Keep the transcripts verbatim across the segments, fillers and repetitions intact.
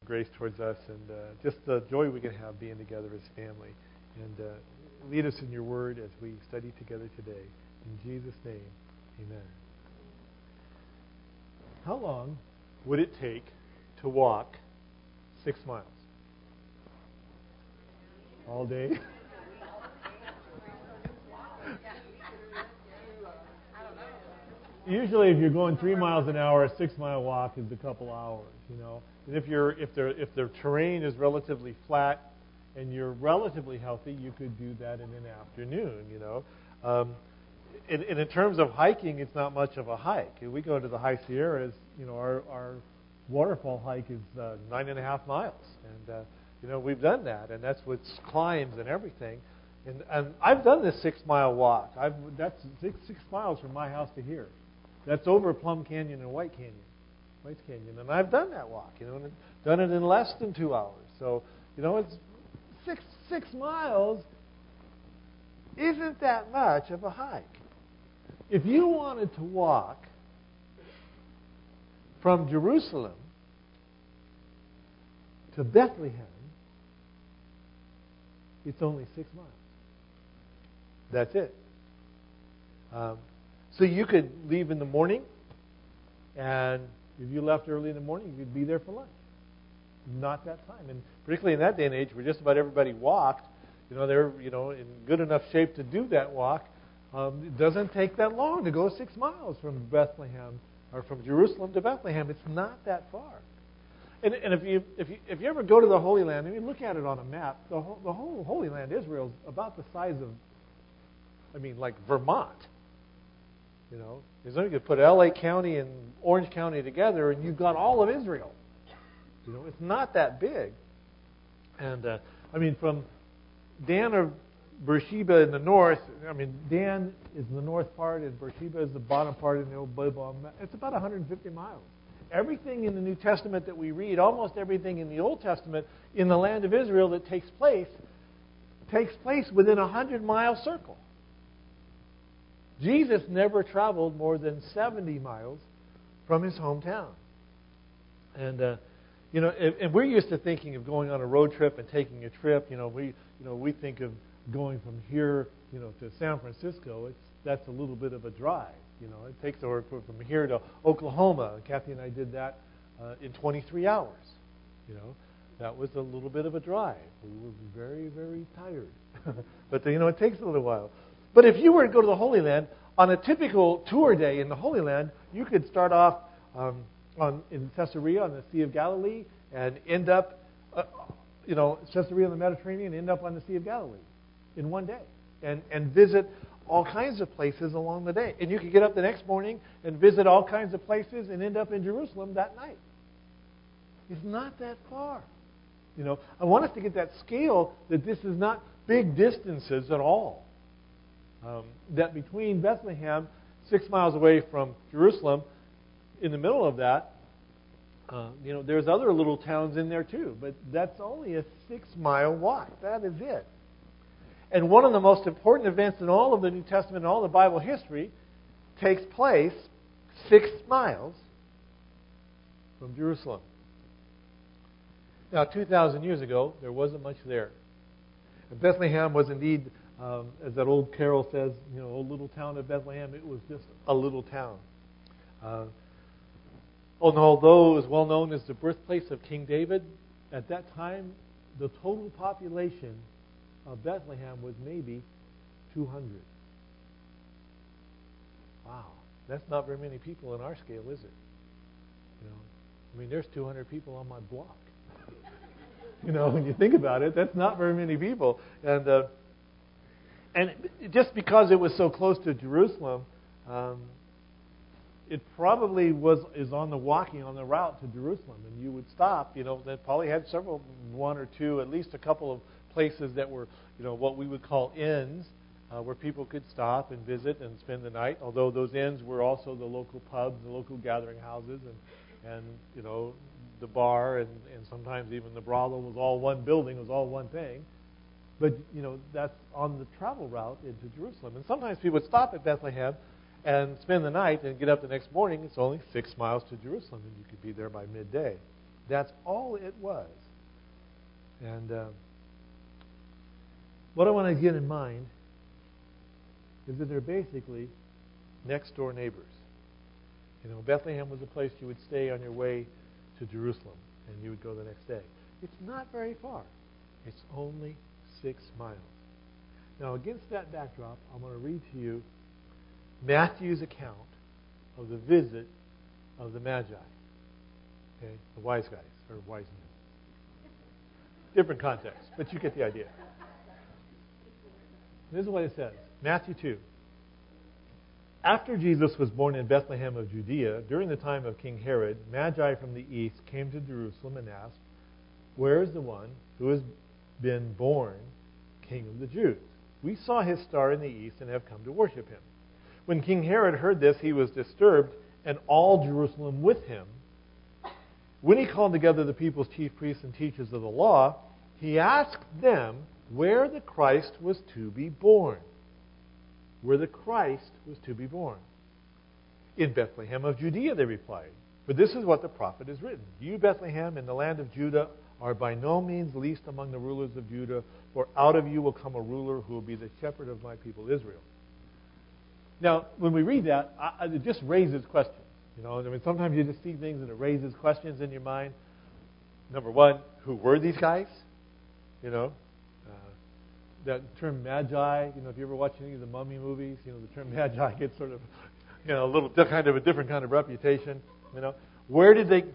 grace towards us, and uh, just the joy we can have being together as family. And uh, lead us in your word as we study together today. In Jesus' name, amen. How long would it take to walk six miles? All day? Usually, if you're going three miles an hour, a six-mile walk is a couple hours. You know, and if you're if the if the terrain is relatively flat and you're relatively healthy, you could do that in an afternoon. You know, um, and, and in terms of hiking, it's not much of a hike. If we go to the High Sierras, you know, our our waterfall hike is uh, nine and a half miles, and uh, you know we've done that, and that's with climbs and everything. And, and I've done this six-mile walk. I've that's six six miles from my house to here. That's over Plum Canyon and White Canyon, White Canyon, and I've done that walk. You know, and done it in less than two hours. So, you know, it's six six miles isn't that much of a hike. If you wanted to walk from Jerusalem to Bethlehem, it's only six miles. That's it. Um, So you could leave in the morning, and if you left early in the morning, you could be there for lunch. Not that time. And particularly in that day and age where just about everybody walked, you know, they're, you know, in good enough shape to do that walk. Um, it doesn't take that long to go six miles from Bethlehem or from Jerusalem to Bethlehem. It's not that far. And, and if you if you if you ever go to the Holy Land, and you look at it on a map, the whole, the whole Holy Land, Israel, is about the size of, I mean, like Vermont. You know, because you could put L A County and Orange County together, and you've got all of Israel. You know, it's not that big. And uh, I mean, from Dan or Beersheba in the north, I mean, Dan is the north part, and Beersheba is the bottom part in the old Bible. It's about one hundred fifty miles. Everything in the New Testament that we read, almost everything in the Old Testament in the land of Israel that takes place, takes place within a one hundred mile circle. Jesus never traveled more than seventy miles from his hometown. And, uh, you know, and, and we're used to thinking of going on a road trip and taking a trip. You know, we, you know, we think of going from here, you know, to San Francisco. It's that's a little bit of a drive. You know, it takes over from here to Oklahoma. Kathy and I did that uh, in twenty-three hours. You know, that was a little bit of a drive. We were very, very tired. But, you know, it takes a little while. But if you were to go to the Holy Land, on a typical tour day in the Holy Land, you could start off um, on, in Caesarea on the Sea of Galilee and end up, uh, you know, Caesarea on the Mediterranean, and end up on the Sea of Galilee in one day, and, and visit all kinds of places along the day. And you could get up the next morning and visit all kinds of places and end up in Jerusalem that night. It's not that far. You know, I want us to get that scale that this is not big distances at all. Um, that between Bethlehem, six miles away from Jerusalem, in the middle of that, uh, you know, there's other little towns in there too, but that's only a six-mile walk. That is it. And one of the most important events in all of the New Testament and all the Bible history takes place six miles from Jerusalem. Now, two thousand years ago, there wasn't much there. Bethlehem was indeed, Um, as that old carol says, you know, old little town of Bethlehem, it was just a little town. Uh, and although it was well known as the birthplace of King David, at that time, the total population of Bethlehem was maybe two hundred. Wow, that's not very many people in our scale, is it? You know, I mean, there's two hundred people on my block. You know, when you think about it, that's not very many people. And uh, And just because it was so close to Jerusalem, um, it probably was is on the walking on the route to Jerusalem, and you would stop. You know, that probably had several, one or two, at least a couple of places that were, you know, what we would call inns, uh, where people could stop and visit and spend the night. Although those inns were also the local pubs, the local gathering houses, and and you know, the bar, and, and sometimes even the brothel was all one building, was all one thing. But, you know, that's on the travel route into Jerusalem. And sometimes people would stop at Bethlehem and spend the night and get up the next morning. It's only six miles to Jerusalem, and you could be there by midday. That's all it was. And uh, what I want to get in mind is that they're basically next door neighbors. You know, Bethlehem was a place you would stay on your way to Jerusalem, and you would go the next day. It's not very far. It's only six miles. Now, against that backdrop, I'm going to read to you Matthew's account of the visit of the Magi. Okay, the wise guys, or wise men. Different context, but you get the idea. This is what it says. Matthew two. After Jesus was born in Bethlehem of Judea, during the time of King Herod, Magi from the east came to Jerusalem and asked, "Where is the one who has been born King of the Jews? We saw his star in the east and have come to worship him." When King Herod heard this, he was disturbed, and all Jerusalem with him. When he called together the people's chief priests and teachers of the law, he asked them where the Christ was to be born. Where the Christ was to be born. "In Bethlehem of Judea," they replied. "For this is what the prophet has written. You, Bethlehem, in the land of Judah, are by no means least among the rulers of Judah, for out of you will come a ruler who will be the shepherd of my people Israel." Now, when we read that, I, it just raises questions. You know, I mean, sometimes you just see things and it raises questions in your mind. Number one, who were these guys? You know, uh, that term Magi. You know, if you ever watch any of the Mummy movies, you know, the term Magi gets sort of, you know, a little kind of a different kind of reputation. You know, where did they?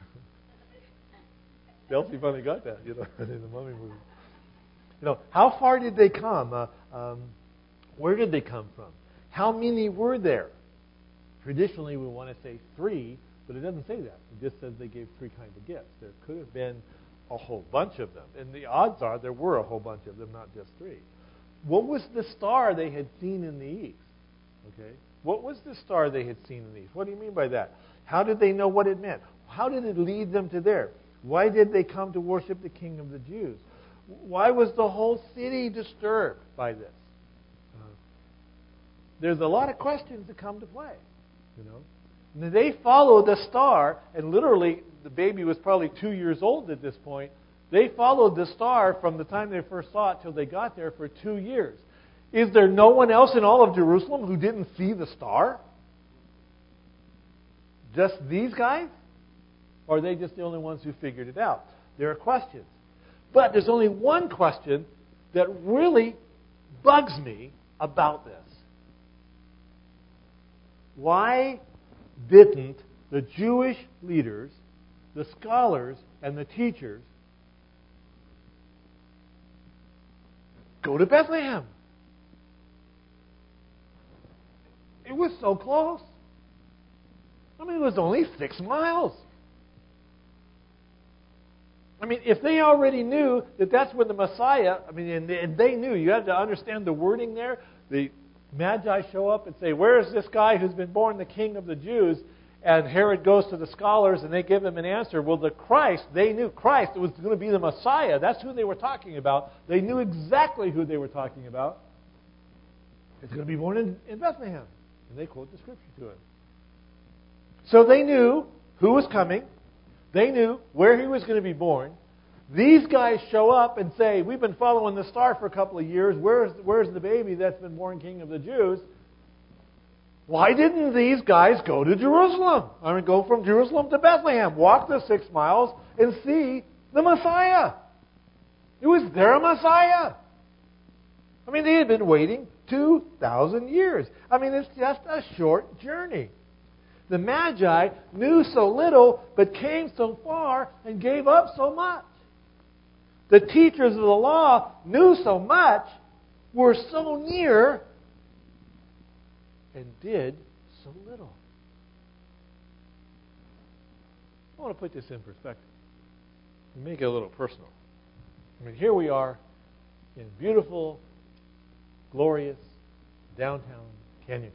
Elsie finally got that, you know, in the Mummy movie. You know, how far did they come? Uh, um, where did they come from? How many were there? Traditionally, we want to say three, but it doesn't say that. It just says they gave three kinds of gifts. There could have been a whole bunch of them. And the odds are there were a whole bunch of them, not just three. What was the star they had seen in the east? Okay. What was the star they had seen in the east? What do you mean by that? How did they know what it meant? How did it lead them to there? Why did they come to worship the King of the Jews? Why was the whole city disturbed by this? Uh, there's a lot of questions that come to play. You know, and they followed the star, and literally the baby was probably two years old at this point. They followed the star from the time they first saw it till they got there for two years. Is there no one else in all of Jerusalem who didn't see the star? Just these guys? Or are they just the only ones who figured it out? There are questions. But there's only one question that really bugs me about this. Why didn't the Jewish leaders, the scholars, and the teachers go to Bethlehem? It was so close. I mean, it was only six miles. I mean, if they already knew that that's when the Messiah, I mean, and they, and they knew, you have to understand the wording there. The Magi show up and say, "Where is this guy who's been born the King of the Jews?" And Herod goes to the scholars and they give him an answer. Well, the Christ, they knew Christ, it was going to be the Messiah. That's who they were talking about. They knew exactly who they were talking about. It's going to be born in, in Bethlehem. And they quote the scripture to him. So they knew who was coming. They knew where he was going to be born. These guys show up and say, "We've been following the star for a couple of years. Where's, where's the baby that's been born King of the Jews?" Why didn't these guys go to Jerusalem? I mean, go from Jerusalem to Bethlehem, walk the six miles, and see the Messiah. It was their Messiah. I mean, they had been waiting two thousand years. I mean, it's just a short journey. The Magi knew so little, but came so far and gave up so much. The teachers of the law knew so much, were so near, and did so little. I want to put this in perspective and make it a little personal. I mean, here we are in beautiful, glorious downtown Canyon.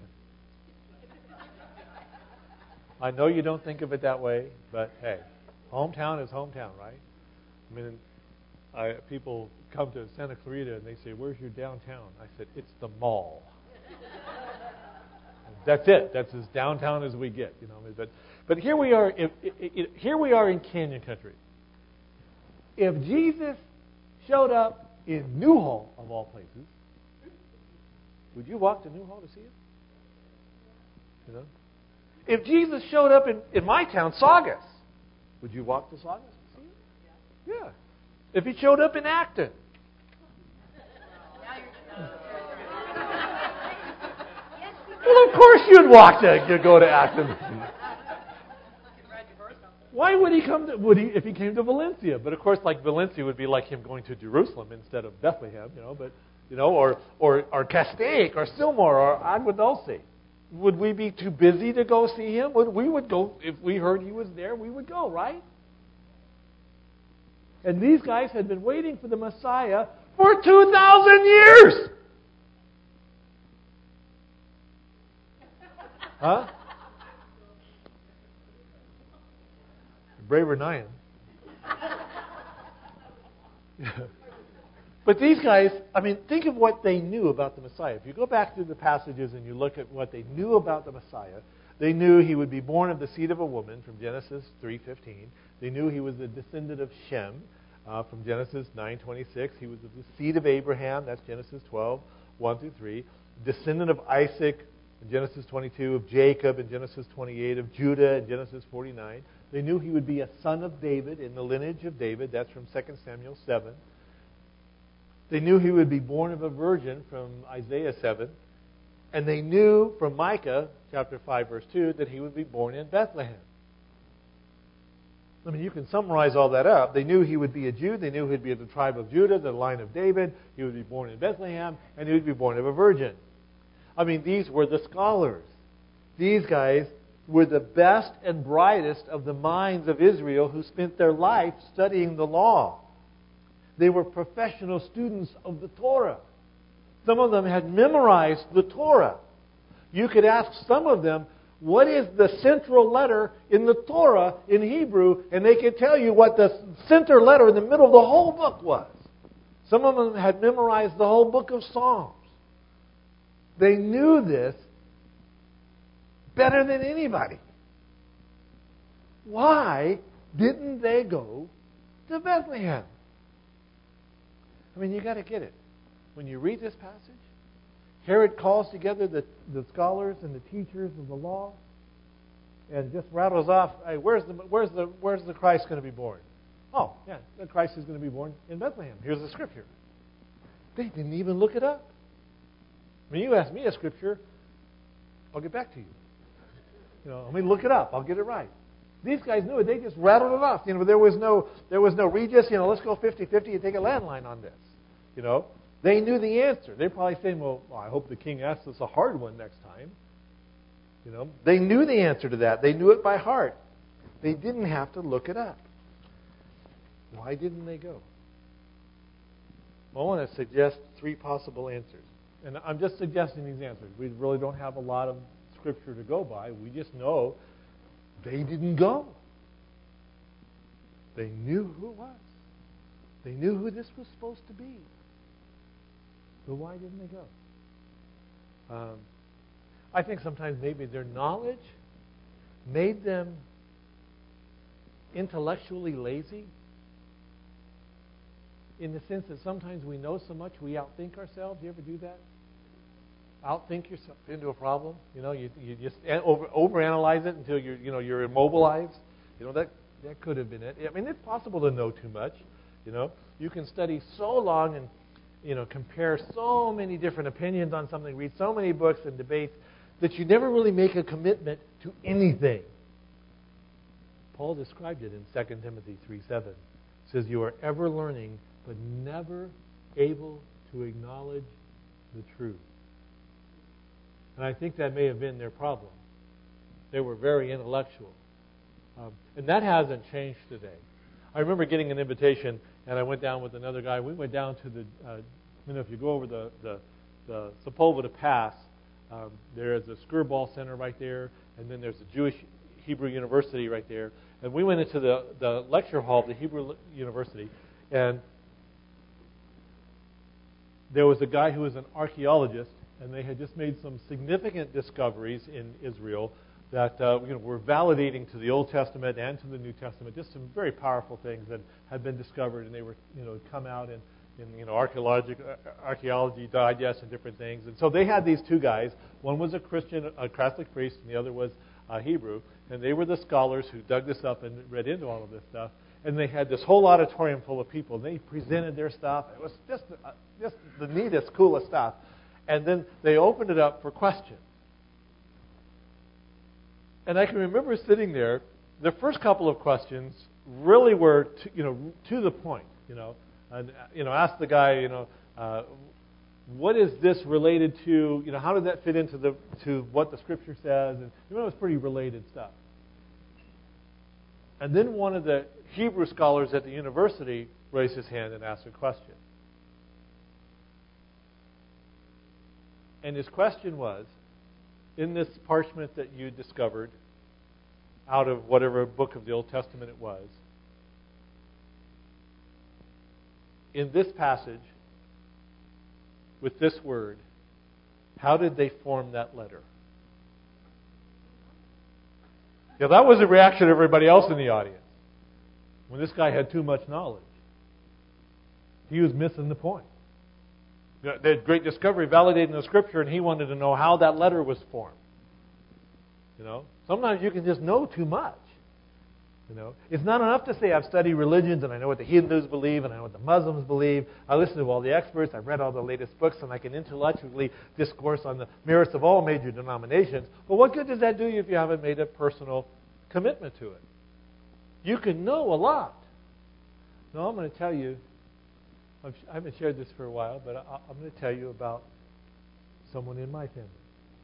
I know you don't think of it that way, but hey, hometown is hometown, right? I mean, I, people come to Santa Clarita and they say, "Where's your downtown?" I said, "It's the mall." That's it. That's as downtown as we get, you know. But But here we are. If, if, if, here we are in Canyon Country. If Jesus showed up in Newhall, of all places, would you walk to Newhall to see him? You know? If Jesus showed up in, in my town, Saugus, would you walk to Saugus to see him? Yeah. If he showed up in Acton. Well, of course you'd walk to you'd go to Acton. Why would he come to, would he, if he came to Valencia? But of course, like Valencia would be like him going to Jerusalem instead of Bethlehem, you know, but, you know, or, or, or Castaic, or Sylmar, or Agua Dulce. Would we be too busy to go see him? Would, we would go, if we heard he was there, we would go, right? And these guys had been waiting for the Messiah for two thousand years! Huh? Braver than I am. But these guys, I mean, think of what they knew about the Messiah. If you go back through the passages and you look at what they knew about the Messiah, they knew he would be born of the seed of a woman from Genesis three fifteen. They knew he was the descendant of Shem uh, from Genesis nine twenty-six. He was of the seed of Abraham, that's Genesis twelve, one through three. Descendant of Isaac in Genesis twenty-two, of Jacob in Genesis twenty-eight, of Judah in Genesis forty-nine. They knew he would be a son of David in the lineage of David. That's from Second Samuel seven. They knew he would be born of a virgin from Isaiah seven. And they knew from Micah chapter five, verse two, that he would be born in Bethlehem. I mean, you can summarize all that up. They knew he would be a Jew. They knew he'd be of the tribe of Judah, the line of David. He would be born in Bethlehem, and he would be born of a virgin. I mean, these were the scholars. These guys were the best and brightest of the minds of Israel who spent their life studying the law. They were professional students of the Torah. Some of them had memorized the Torah. You could ask some of them, what is the central letter in the Torah in Hebrew? And they could tell you what the center letter in the middle of the whole book was. Some of them had memorized the whole book of Psalms. They knew this better than anybody. Why didn't they go to Bethlehem? I mean, you got to get it. When you read this passage, Herod calls together the, the scholars and the teachers of the law and just rattles off, hey, where's the where's the where's the Christ going to be born? Oh, yeah, the Christ is going to be born in Bethlehem. Here's the scripture. They didn't even look it up. When you ask me a scripture, I'll get back to you. You know, let me look it up. I'll get it right. These guys knew it. They just rattled it off. You know, there was no there was no Regis, you know, let's go fifty-fifty and take a landline on this. You know, they knew the answer. They're probably saying, well, well, I hope the king asks us a hard one next time. You know, they knew the answer to that. They knew it by heart. They didn't have to look it up. Why didn't they go? Well, I want to suggest three possible answers. And I'm just suggesting these answers. We really don't have a lot of scripture to go by. We just know they didn't go. They knew who it was. They knew who this was supposed to be. But why didn't they go? Um, I think sometimes maybe their knowledge made them intellectually lazy, in the sense that sometimes we know so much we outthink ourselves. You ever do that? Outthink yourself into a problem. You know, you you just over overanalyze it until you're you know you're immobilized. You know that that could have been it. I mean, it's possible to know too much. You know, you can study so long and you know compare so many different opinions on something, read so many books and debates that you never really make a commitment to anything. Paul described it in Second Timothy three seven. It says, "You are ever learning, but never able to acknowledge the truth." And I think that may have been their problem. They were very intellectual. Um, and that hasn't changed today. I remember getting an invitation, and I went down with another guy. We went down to the, uh, you know, if you go over the, the, the Sepulveda Pass, um, there is a Skirball Center right there, and then there's a Jewish Hebrew University right there. And we went into the, the lecture hall of the Hebrew University, and there was a guy who was an archaeologist, and they had just made some significant discoveries in Israel that uh, you know, were validating to the Old Testament and to the New Testament. Just some very powerful things that had been discovered, and they were you know come out in, in you know archaeology, archaeology digest and different things. And so they had these two guys. One was a Christian, a Catholic priest, and the other was a Hebrew. And they were the scholars who dug this up and read into all of this stuff. And they had this whole auditorium full of people. And they presented their stuff. It was just uh, just the neatest, coolest stuff. And then they opened it up for questions. And I can remember sitting there. The first couple of questions really were, to, you know, to the point. You know, and you know, ask the guy, you know, uh, what is this related to? You know, how did that fit into the to what the Scripture says? And you know, it was pretty related stuff. And then one of the Hebrew scholars at the university raised his hand and asked a question. And his question was, in this parchment that you discovered, out of whatever book of the Old Testament it was, in this passage, with this word, how did they form that letter? Yeah, that was the reaction of everybody else in the audience. When this guy had too much knowledge, he was missing the point. They had great discovery validating the Scripture, and he wanted to know how that letter was formed. You know, sometimes you can just know too much. You know, it's not enough to say I've studied religions and I know what the Hindus believe and I know what the Muslims believe. I listen to all the experts. I've read all the latest books and I can intellectually discourse on the merits of all major denominations. But what good does that do you if you haven't made a personal commitment to it? You can know a lot. No, I'm going to tell you. I've, I haven't shared this for a while, but I, I'm going to tell you about someone in my family.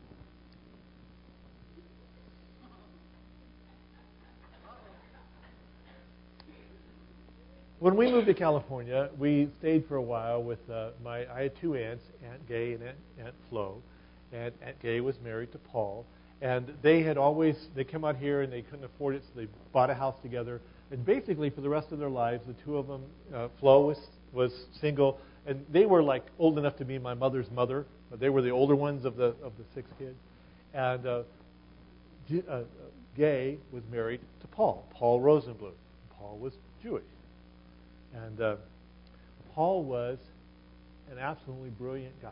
When we moved to California, we stayed for a while with uh, my. I had two aunts, Aunt Gay and Aunt, Aunt Flo, and Aunt Gay was married to Paul, and they had always they came out here and they couldn't afford it, so they bought a house together. And basically, for the rest of their lives, the two of them, uh, Flo was was single, and they were like old enough to be my mother's mother, but they were the older ones of the of the six kids, and uh, G, uh, Gay was married to Paul, Paul Rosenbluth. Paul was Jewish. And uh, Paul was an absolutely brilliant guy.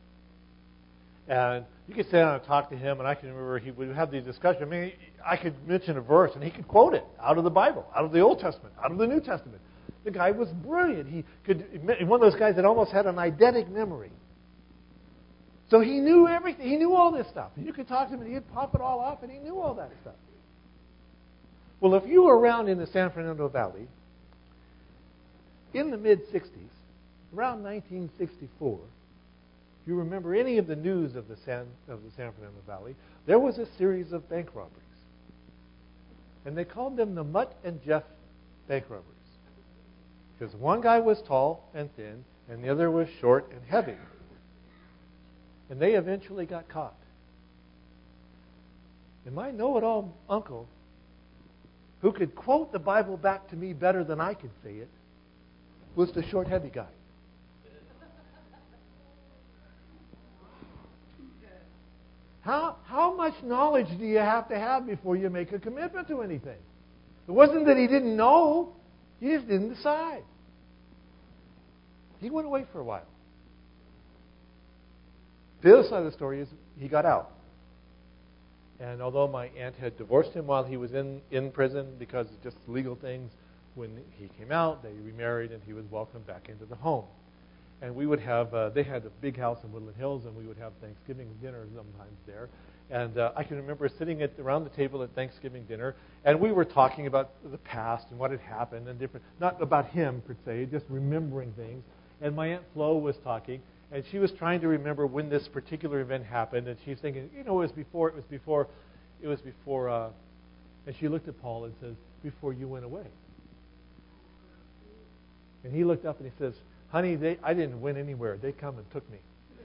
And you could sit down and talk to him, and I can remember he would have these discussions. I mean, I could mention a verse, and he could quote it out of the Bible, out of the Old Testament, out of the New Testament. The guy was brilliant. He could one of those guys that almost had an eidetic memory. So he knew everything. He knew all this stuff. And you could talk to him, and he'd pop it all off, and he knew all that stuff. Well, if you were around in the San Fernando Valley, in the mid-sixties, around nineteen sixty-four, if you remember any of the news of the San of the San Fernando Valley, there was a series of bank robberies. And they called them the Mutt and Jeff bank robberies. Because one guy was tall and thin, and the other was short and heavy. And they eventually got caught. And my know-it-all uncle, who could quote the Bible back to me better than I could say it, was the short, heavy guy. How, how much knowledge do you have to have before you make a commitment to anything? It wasn't that he didn't know. He just didn't decide. He went away for a while. The other side of the story is he got out. And although my aunt had divorced him while he was in, in prison because of just legal things, when he came out, they remarried, and he was welcomed back into the home. And we would have, uh, they had a big house in Woodland Hills, and we would have Thanksgiving dinner sometimes there. And uh, I can remember sitting at, around the table at Thanksgiving dinner, and we were talking about the past and what had happened, and different, not about him per se, just remembering things. And my Aunt Flo was talking, and she was trying to remember when this particular event happened, and she's thinking, you know, it was before, it was before, it was before, uh, and she looked at Paul and says, before you went away. And he looked up and he says, honey, they, I didn't win anywhere. They come and took me.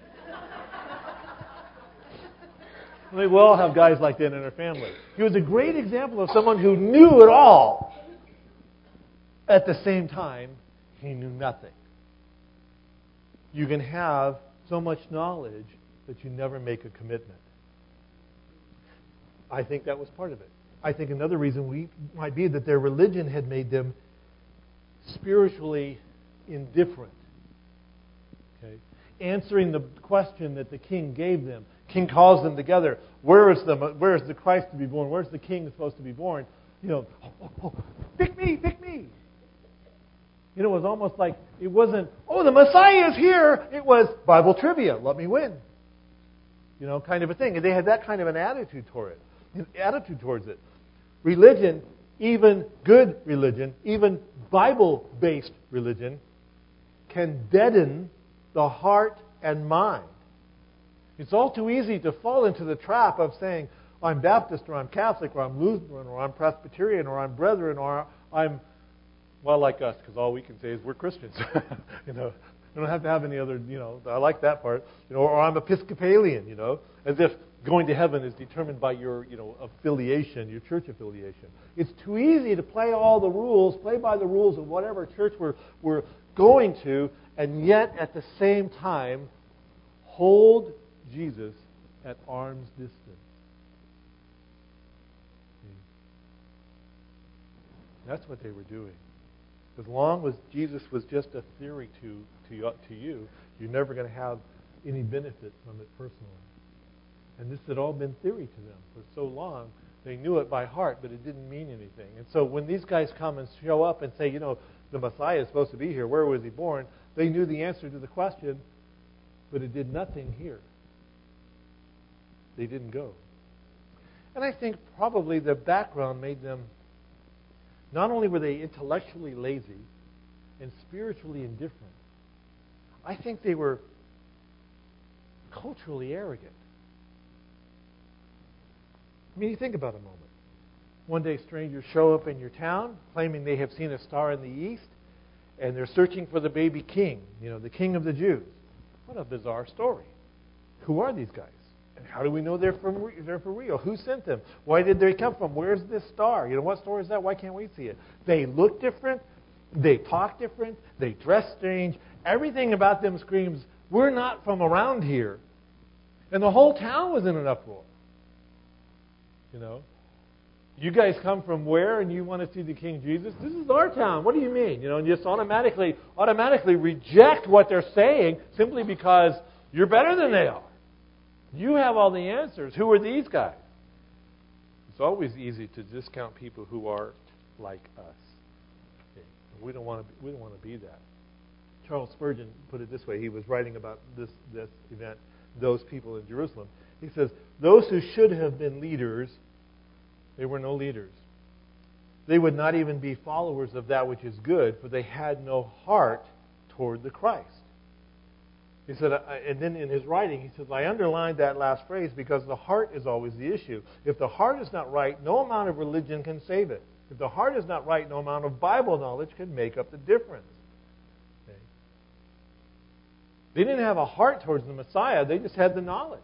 I mean, we all have guys like that in our family. He was a great example of someone who knew it all. At the same time, he knew nothing. You can have so much knowledge that you never make a commitment. I think that was part of it. I think another reason we might be that their religion had made them spiritually indifferent. Okay? Answering the question that the king gave them. King calls them together. Where is the where is the Christ to be born? Where's the king supposed to be born? You know, oh, oh, oh, pick me, pick me. You know, it was almost like it wasn't, oh, the Messiah is here. It was Bible trivia. Let me win. You know, kind of a thing. And they had that kind of an attitude toward it. Attitude towards it. Religion, even good religion, even Bible-based religion, can deaden the heart and mind. It's all too easy to fall into the trap of saying, I'm Baptist, or I'm Catholic, or I'm Lutheran, or I'm Presbyterian, or I'm Brethren, or I'm, well, like us, because all we can say is we're Christians. You know, we don't have to have any other, you know, I like that part. You know, or I'm Episcopalian, you know, as if going to heaven is determined by your, you know, affiliation, your church affiliation. It's too easy to play all the rules, play by the rules of whatever church we're, we're going to, and yet at the same time hold Jesus at arm's distance. That's what they were doing. As long as Jesus was just a theory to, to, to you, you're never going to have any benefit from it personally. And this had all been theory to them for so long. They knew it by heart, but it didn't mean anything. And so when these guys come and show up and say, you know, the Messiah is supposed to be here, where was he born? They knew the answer to the question, but it did nothing here. They didn't go. And I think probably the background made them, not only were they intellectually lazy and spiritually indifferent, I think they were culturally arrogant. I mean, you think about it a moment. One day strangers show up in your town claiming they have seen a star in the east, and they're searching for the baby king, you know, the king of the Jews. What a bizarre story. Who are these guys? And how do we know they're from they're for real? Who sent them? Why did they come from? Where's this star? You know, what star is that? Why can't we see it? They look different. They talk different. They dress strange. Everything about them screams, we're not from around here. And the whole town was in an uproar. You know? You guys come from where and you want to see the King Jesus? This is our town. What do you mean? You know, and just automatically automatically reject what they're saying simply because you're better than they are. You have all the answers. Who are these guys? It's always easy to discount people who are like us. Okay. We don't want to. Be, we don't want to be that. Charles Spurgeon put it this way. He was writing about this this event, those people in Jerusalem. He says, "Those who should have been leaders, they were no leaders. They would not even be followers of that which is good, for they had no heart toward the Christ." He said, and then in his writing, he says, I underlined that last phrase because the heart is always the issue. If the heart is not right, no amount of religion can save it. If the heart is not right, no amount of Bible knowledge can make up the difference. Okay? They didn't have a heart towards the Messiah. They just had the knowledge.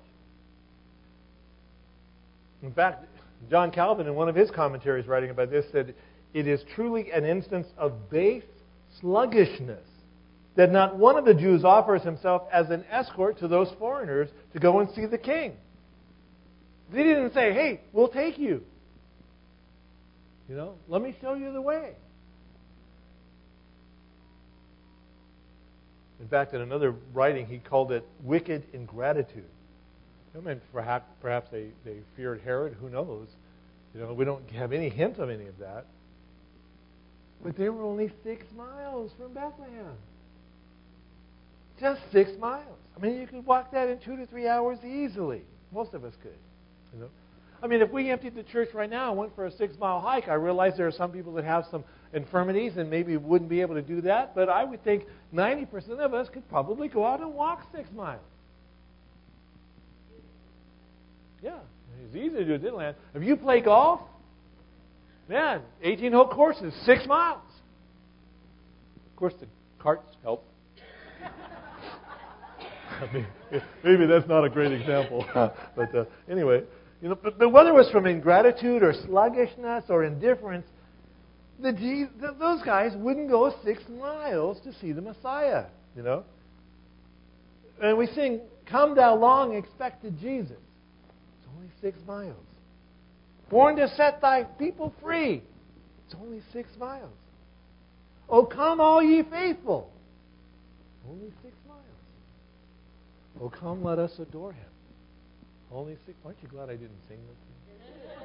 In fact, John Calvin, in one of his commentaries writing about this, said, it is truly an instance of base sluggishness that not one of the Jews offers himself as an escort to those foreigners to go and see the king. They didn't say, hey, we'll take you. You know, let me show you the way. In fact, in another writing, he called it wicked ingratitude. I mean, perhaps, perhaps they, they feared Herod. Who knows? You know, we don't have any hint of any of that. But they were only six miles from Bethlehem. Just six miles. I mean, you could walk that in two to three hours easily. Most of us could. You know, I mean, if we emptied the church right now and went for a six-mile hike, I realize there are some people that have some infirmities and maybe wouldn't be able to do that. But I would think ninety percent of us could probably go out and walk six miles. Yeah, it's easy to do at Disneyland. If you play golf, man, eighteen-hole courses, six miles. Of course, the carts help. I mean, maybe that's not a great example. but uh, anyway, you know, but, but whether it was from ingratitude or sluggishness or indifference, the, the those guys wouldn't go six miles to see the Messiah. You know, and we sing, "Come thou long expected Jesus." It's only six miles. born to set thy people free. It's only six miles. Oh, come all ye faithful. Only six miles. Oh, come, let us adore him. Only six. Aren't you glad I didn't sing this?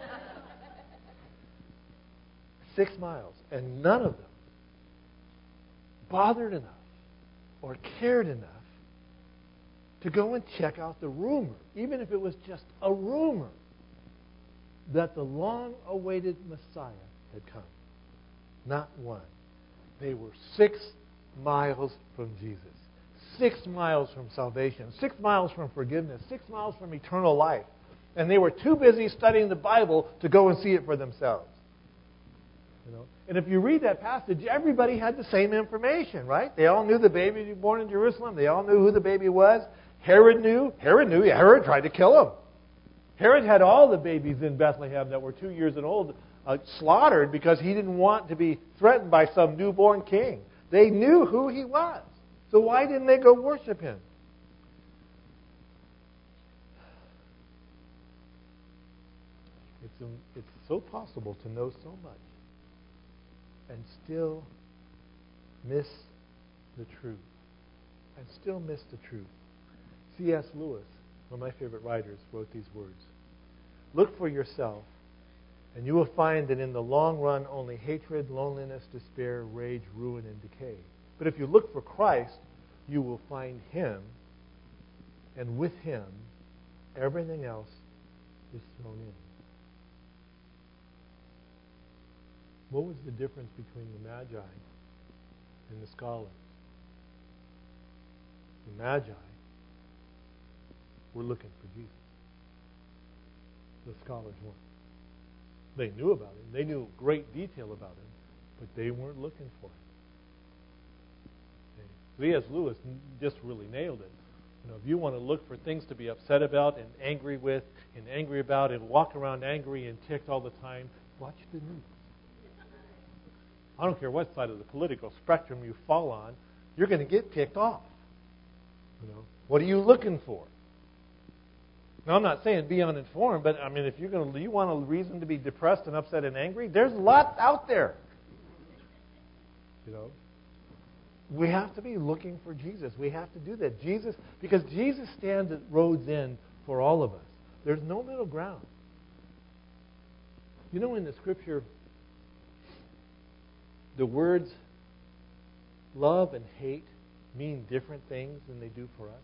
Six miles. And none of them bothered enough or cared enough to go and check out the rumor, even if it was just a rumor, that the long-awaited Messiah had come. Not one. They were six miles from Jesus. Six miles from salvation. Six miles from forgiveness. Six miles from eternal life. And they were too busy studying the Bible to go and see it for themselves. You know? And if you read that passage, everybody had the same information, right? They all knew the baby was born in Jerusalem. They all knew who the baby was. Herod knew. Herod knew. Herod tried to kill him. Herod had all the babies in Bethlehem that were two years and old uh, slaughtered because he didn't want to be threatened by some newborn king. They knew who he was. So why didn't they go worship him? It's, um, it's so possible to know so much and still miss the truth. And still miss the truth. C S Lewis, one of my favorite writers, wrote these words. Look for yourself, and you will find that in the long run only hatred, loneliness, despair, rage, ruin, and decay. But if you look for Christ, you will find Him, and with Him, everything else is thrown in. What was the difference between the Magi and the scholars? The Magi were looking for Jesus. The scholars weren't. They knew about Him. They knew great detail about Him, but they weren't looking for Him. C S Lewis just really nailed it. You know, if you want to look for things to be upset about and angry with and angry about and walk around angry and ticked all the time, watch the news. I don't care what side of the political spectrum you fall on, you're going to get ticked off. You know, what are you looking for? Now, I'm not saying be uninformed, but I mean, if you're going to, you want a reason to be depressed and upset and angry, there's lots out there. You know, we have to be looking for Jesus. We have to do that. Jesus, because Jesus stands at road's end for all of us. There's no middle ground. You know, in the Scripture, the words love and hate mean different things than they do for us.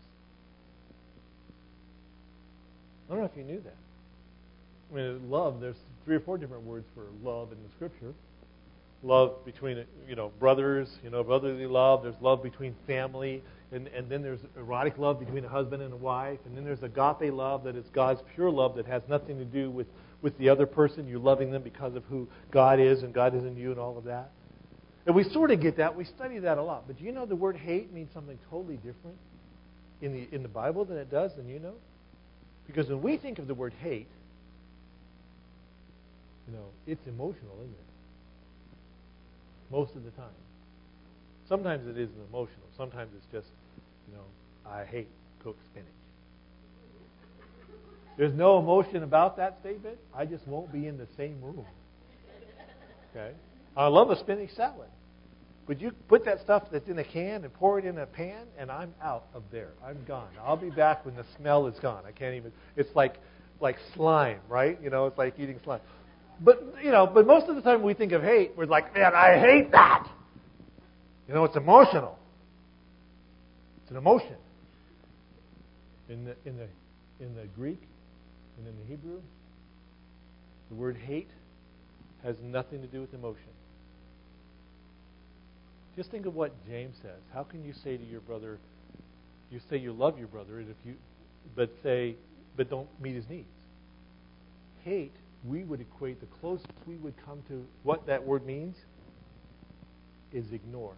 I don't know if you knew that. I mean, love, there's three or four different words for love in the Scripture. Love between, you know, brothers, you know, brotherly love. There's love between family. And, and then there's erotic love between a husband and a wife. And then there's agape love that is God's pure love that has nothing to do with, with the other person. You're loving them because of who God is and God is in you and all of that. And we sort of get that. We study that a lot. But you know the word hate means something totally different in the in the Bible than it does than you know? Because when we think of the word hate, you know, it's emotional, isn't it? Most of the time. Sometimes it isn't emotional. Sometimes it's just, you know, I hate cooked spinach. There's no emotion about that statement. I just won't be in the same room. Okay? I love a spinach salad. But you put that stuff that's in a can and pour it in a pan, and I'm out of there. I'm gone. I'll be back when the smell is gone. I can't even. It's like like slime, right? You know, it's like eating slime. But you know, but most of the time we think of hate, we're like, man, I hate that. You know, it's emotional. It's an emotion. In the in the in the Greek and in the Hebrew, the word hate has nothing to do with emotion. Just think of what James says. How can you say to your brother, you say you love your brother, and if you, but say, but don't meet his needs? Hate, we would equate the closest we would come to what that word means is ignore.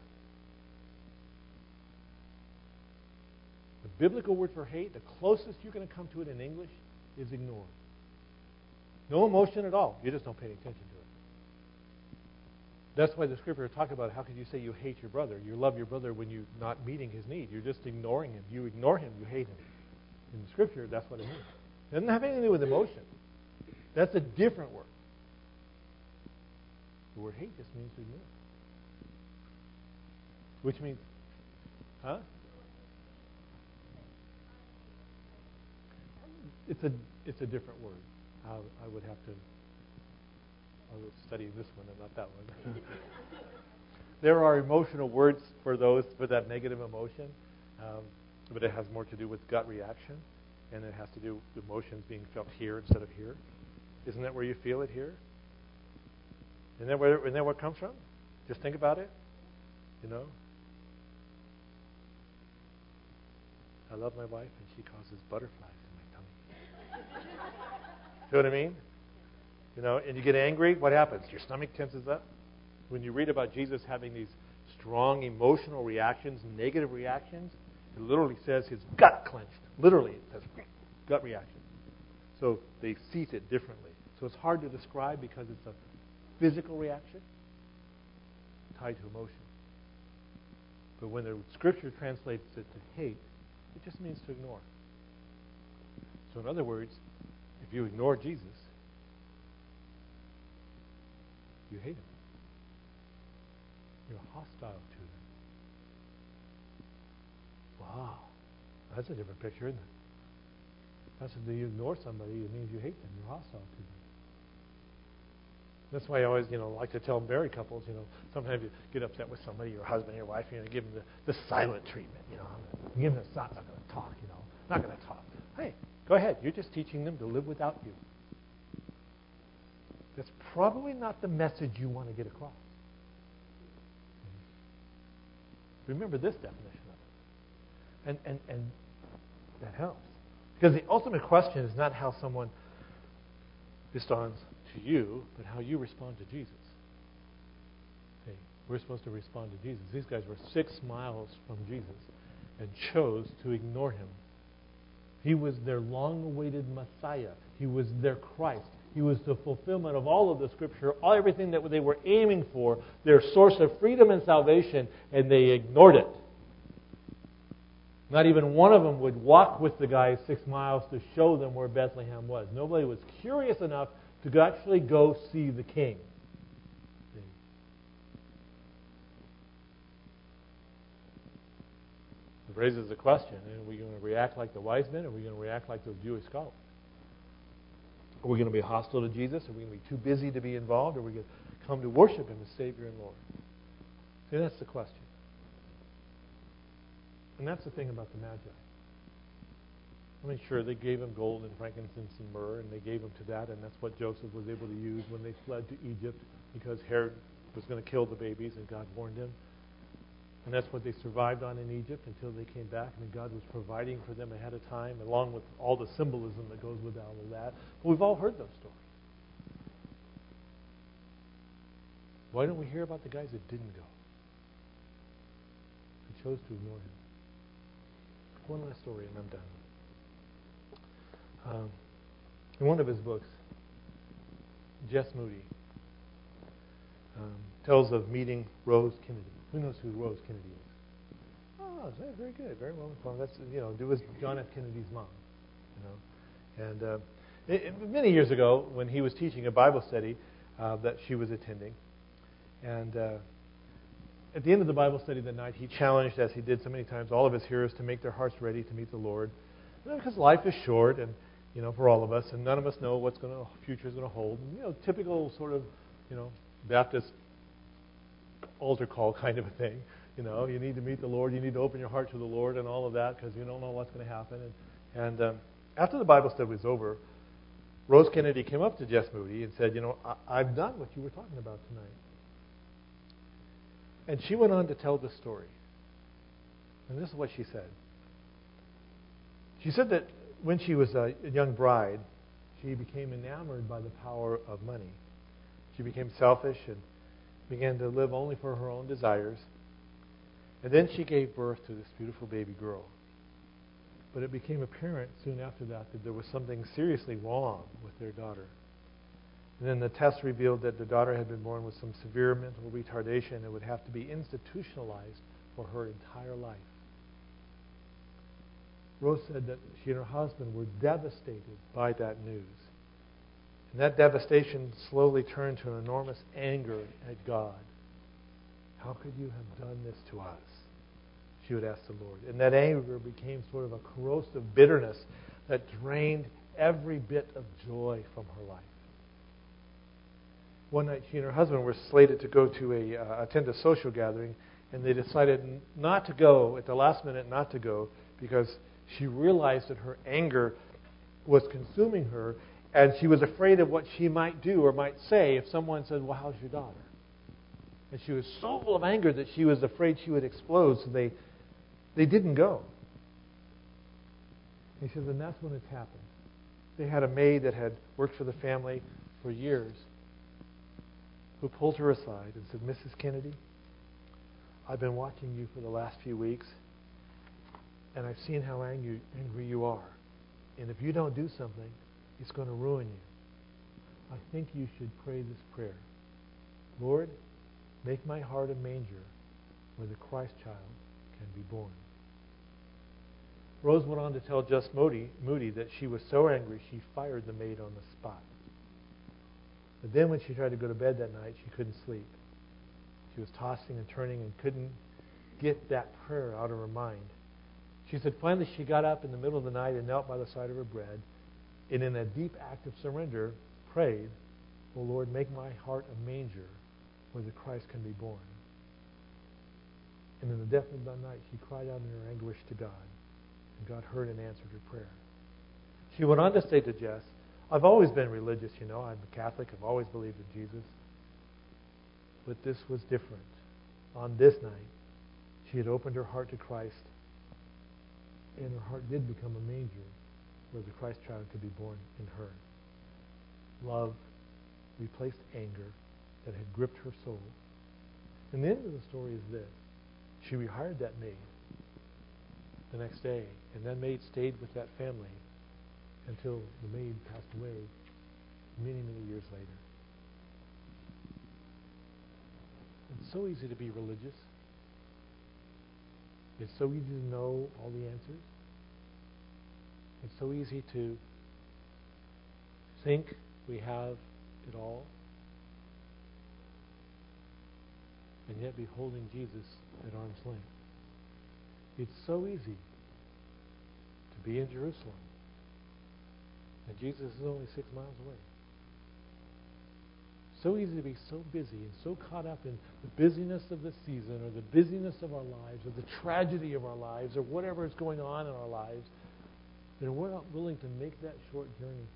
The biblical word for hate, the closest you're going to come to it in English is ignore. No emotion at all. You just don't pay any attention to it. That's why the Scripture talks about how could you say you hate your brother? You love your brother when you're not meeting his need. You're just ignoring him. You ignore him, you hate him. In the Scripture, that's what it means. It doesn't have anything to do with emotion. It That's a different word. The word hate just means to ignore. Which means, huh? It's a it's a different word. I, I would have to I would study this one and not that one. There are emotional words for those for that negative emotion, um, but it has more to do with gut reaction, and it has to do with emotions being felt here instead of here. Isn't that where you feel it here? Isn't that where isn't that where it comes from? Just think about it. You know. I love my wife, and she causes butterflies in my tummy. See what I mean? You know, and you get angry, what happens? Your stomach tenses up. When you read about Jesus having these strong emotional reactions, negative reactions, it literally says his gut clenched. Literally, it says gut reaction. So they see it differently. So it's hard to describe because it's a physical reaction tied to emotion. But when the Scripture translates it to hate, it just means to ignore. So in other words, if you ignore Jesus, you hate him. You're hostile to him. Wow. That's a different picture, isn't it? That's when you ignore somebody, it means you hate them. You're hostile to them. That's why I always, you know, like to tell married couples, you know, sometimes you get upset with somebody, your husband, your wife, you know, give them the, the silent treatment, you know. You give them the silent, not going to talk, you know, not going to talk. Hey, go ahead. You're just teaching them to live without you. That's probably not the message you want to get across. Remember this definition of it. And, and, and that helps. Because the ultimate question is not how someone responds to you, but how you respond to Jesus. See, we're supposed to respond to Jesus. These guys were six miles from Jesus and chose to ignore him. He was their long-awaited Messiah. He was their Christ. He was the fulfillment of all of the Scripture, all everything that they were aiming for, their source of freedom and salvation, and they ignored it. Not even one of them would walk with the guys six miles to show them where Bethlehem was. Nobody was curious enough to actually go see the king. See? It raises the question, are we going to react like the wise men, or are we going to react like those Jewish scholars? Are we going to be hostile to Jesus? Are we going to be too busy to be involved? Or are we going to come to worship him as Savior and Lord? See, that's the question. And that's the thing about the Magi. I mean, sure, they gave him gold and frankincense and myrrh, and they gave him to that, and that's what Joseph was able to use when they fled to Egypt because Herod was going to kill the babies, and God warned him. And that's what they survived on in Egypt until they came back. I mean, God was providing for them ahead of time, along with all the symbolism that goes with all of that. But we've all heard those stories. Why don't we hear about the guys that didn't go? Who chose to ignore him? One last story, and I'm done. Um, in one of his books, Jess Moody um, tells of meeting Rose Kennedy. Who knows who Rose Kennedy is? Oh, very good, very well informed. That's, you know, it was John F. Kennedy's mom, you know. And uh, it, it, many years ago, when he was teaching a Bible study uh, that she was attending, and uh, at the end of the Bible study that night, he challenged, as he did so many times, all of his hearers to make their hearts ready to meet the Lord. You know, because life is short, and you know, for all of us, and none of us know what's going to future is going to hold. And, you know, typical sort of, you know, Baptist altar call kind of a thing. You know, you need to meet the Lord, you need to open your heart to the Lord, and all of that, because you don't know what's going to happen. And, and um, after the Bible study was over, Rose Kennedy came up to Jess Moody and said, you know, I- I've done what you were talking about tonight. And she went on to tell the story. And this is what she said. She said that when she was a young bride, she became enamored by the power of money. She became selfish and began to live only for her own desires. And then she gave birth to this beautiful baby girl. But it became apparent soon after that that there was something seriously wrong with their daughter. And then the test revealed that the daughter had been born with some severe mental retardation and would have to be institutionalized for her entire life. Rose said that she and her husband were devastated by that news. And that devastation slowly turned to an enormous anger at God. How could you have done this to us? She would ask the Lord. And that anger became sort of a corrosive bitterness that drained every bit of joy from her life. One night, she and her husband were slated to go to a uh, attend a social gathering, and they decided not to go at the last minute, not to go, because she realized that her anger was consuming her, and she was afraid of what she might do or might say if someone said, "Well, how's your daughter?" And she was so full of anger that she was afraid she would explode, so they they didn't go. He says, and that's when it happened. They had a maid that had worked for the family for years who pulled her aside and said, "Missus Kennedy, I've been watching you for the last few weeks, and I've seen how angry, angry you are. And if you don't do something, it's going to ruin you. I think you should pray this prayer. Lord, make my heart a manger where the Christ child can be born." Rose went on to tell Just Moody, Moody that she was so angry she fired the maid on the spot. But then when she tried to go to bed that night, she couldn't sleep. She was tossing and turning and couldn't get that prayer out of her mind. She said finally she got up in the middle of the night and knelt by the side of her bed, and in a deep act of surrender prayed, "Oh Lord, make my heart a manger where the Christ can be born." And in the depth of the night, she cried out in her anguish to God, and God heard and answered her prayer. She went on to say to Jess, "I've always been religious, you know. I'm a Catholic. I've always believed in Jesus. But this was different. On this night, she had opened her heart to Christ, and her heart did become a manger where the Christ child could be born in her. Love replaced anger that had gripped her soul. And the end of the story is this. She rehired that maid the next day, and that maid stayed with that family until the maid passed away many, many years later. It's so easy to be religious. It's so easy to know all the answers. It's so easy to think we have it all, and yet be holding Jesus at arm's length. It's so easy to be in Jerusalem, and Jesus is only six miles away. So easy to be so busy and so caught up in the busyness of the season or the busyness of our lives or the tragedy of our lives or whatever is going on in our lives that we're not willing to make that short journey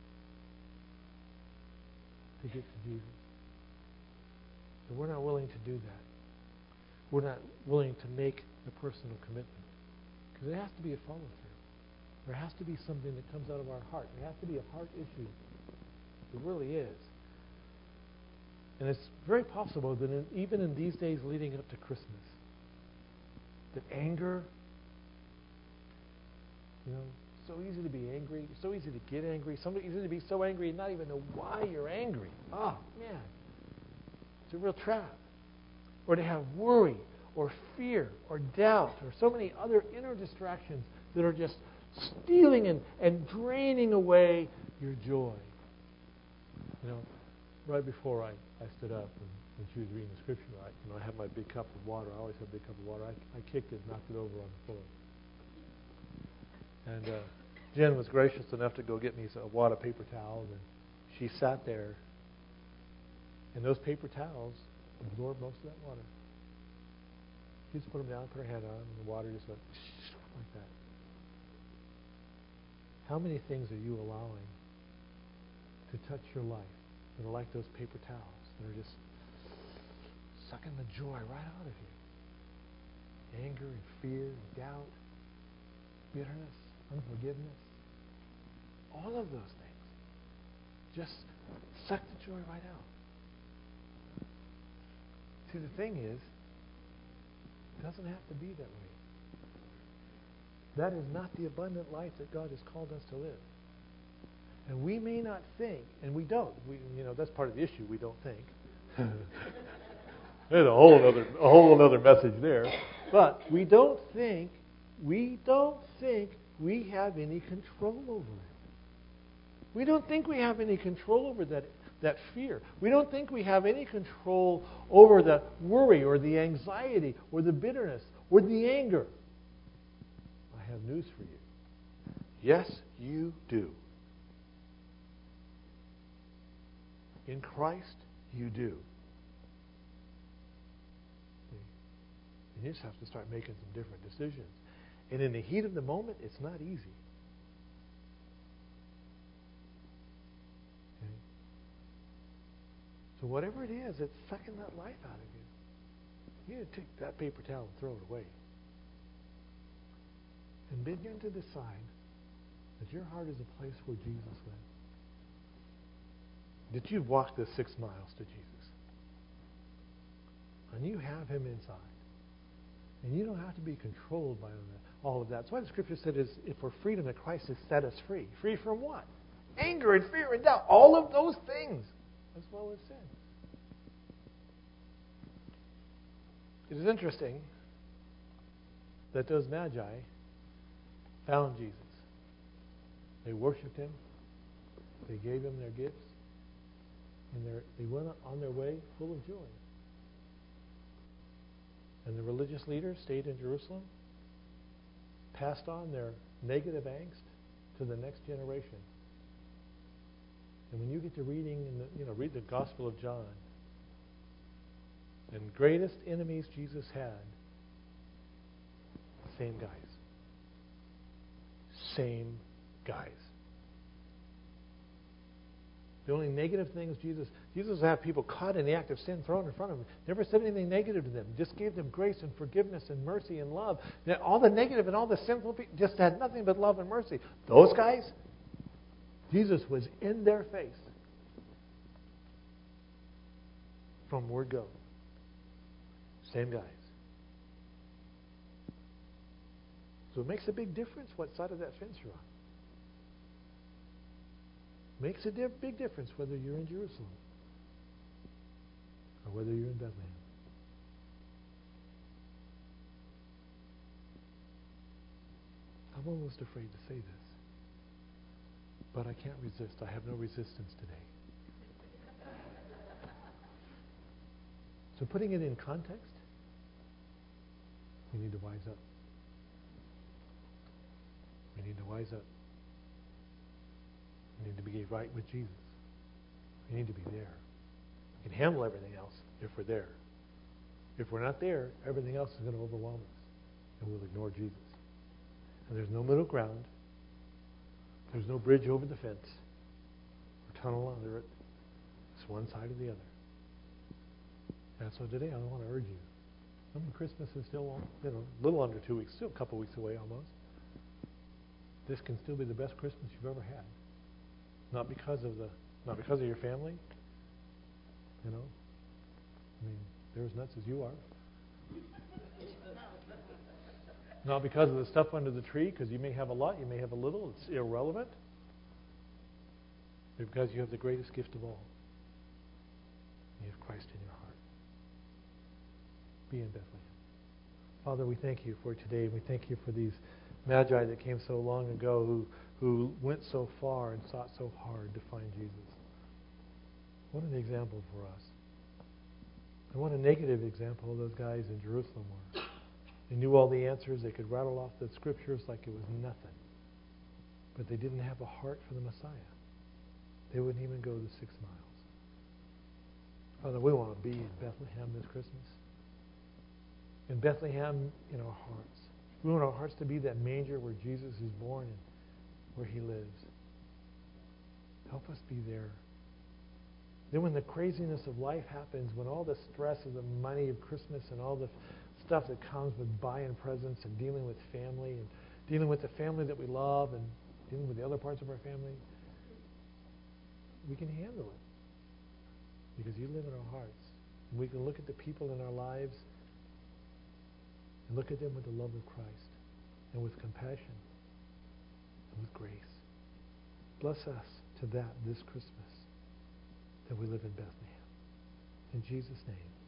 to get to Jesus. That we're not willing to do that. We're not willing to make the personal commitment. Because there has to be a follow-through. There has to be something that comes out of our heart. There has to be a heart issue. It really is. And it's very possible that in, even in these days leading up to Christmas, that anger, you know, so easy to be angry, so easy to get angry, so easy to be so angry and not even know why you're angry. Oh, man. It's a real trap. Or to have worry or fear or doubt or so many other inner distractions that are just stealing and, and draining away your joy. You know, right before I, I stood up and when she was reading the scripture, I, you know, I had my big cup of water. I always have a big cup of water. I, I kicked it, knocked it over on the floor. And uh, Jen was gracious enough to go get me a wad of paper towels, and she sat there, and those paper towels absorbed most of that water. She just put them down, put her hand on them, and the water just went like that. How many things are you allowing to touch your life that are like those paper towels that are just sucking the joy right out of you? Anger and fear and doubt, bitterness, unforgiveness, all of those things just suck the joy right out. See, the thing is, it doesn't have to be that way. That is not the abundant life that God has called us to live. And we may not think, and we don't. We, you know, that's part of the issue. We don't think. There's a whole other, a whole other message there. But we don't think. We don't think we have any control over it. We don't think we have any control over that, that fear. We don't think we have any control over the worry or the anxiety or the bitterness or the anger. I have news for you. Yes, you do. In Christ, you do. And you just have to start making some different decisions. And in the heat of the moment, it's not easy. Okay? So whatever it is, it's sucking that life out of you. You need to take that paper towel and throw it away. And begin to decide that your heart is a place where Jesus lives. That you've walked the six miles to Jesus. And you have him inside. And you don't have to be controlled by all of that. That's why the Scripture said is, if for freedom that Christ has set us free. Free from what? Anger and fear and doubt. All of those things, as well as sin. It is interesting that those magi found Jesus. They worshipped him. They gave him their gifts. And they went on their way full of joy. And the religious leaders stayed in Jerusalem, passed on their negative angst to the next generation. And when you get to reading, in the, you know, read the Gospel of John, and greatest enemies Jesus had, same guys. Same guys. The only negative things Jesus, Jesus had people caught in the act of sin thrown in front of him. Never said anything negative to them. Just gave them grace and forgiveness and mercy and love. Now, all the negative and all the sinful people just had nothing but love and mercy. Those guys, Jesus was in their face from word go. Same guys. So it makes a big difference what side of that fence you're on. Makes a diff- big difference whether you're in Jerusalem or whether you're in Bethlehem. I'm almost afraid to say this, but I can't resist. I have no resistance today. So putting it in context, we need to wise up. We need to wise up. We need to be right with Jesus. We need to be there. We can handle everything else if we're there. If we're not there, everything else is going to overwhelm us. And we'll ignore Jesus. And there's no middle ground. There's no bridge over the fence or tunnel under it. It's one side or the other. And so today I want to urge you. I mean, Christmas is still, you know, a little under two weeks, still a couple weeks away almost. This can still be the best Christmas you've ever had. Not because of the, not because of your family. You know, I mean, they're as nuts as you are. Not because of the stuff under the tree, because you may have a lot, you may have a little. It's irrelevant. But because you have the greatest gift of all. You have Christ in your heart. Be in Bethlehem. Father, we thank you for today. We thank you for these magi that came so long ago who who went so far and sought so hard to find Jesus. What an example for us. And what a negative example those guys in Jerusalem were. They knew all the answers. They could rattle off the scriptures like it was nothing. But they didn't have a heart for the Messiah. They wouldn't even go the six miles. Father, we want to be in Bethlehem this Christmas. In Bethlehem in our hearts. We want our hearts to be that manger where Jesus is born and where he lives. Help us be there. Then when the craziness of life happens, when all the stress of the money of Christmas and all the stuff that comes with buying presents and dealing with family and dealing with the family that we love and dealing with the other parts of our family, we can handle it because you live in our hearts. And we can look at the people in our lives and look at them with the love of Christ and with compassion and with grace. Bless us to that this Christmas, that we live in Bethlehem. In Jesus' name.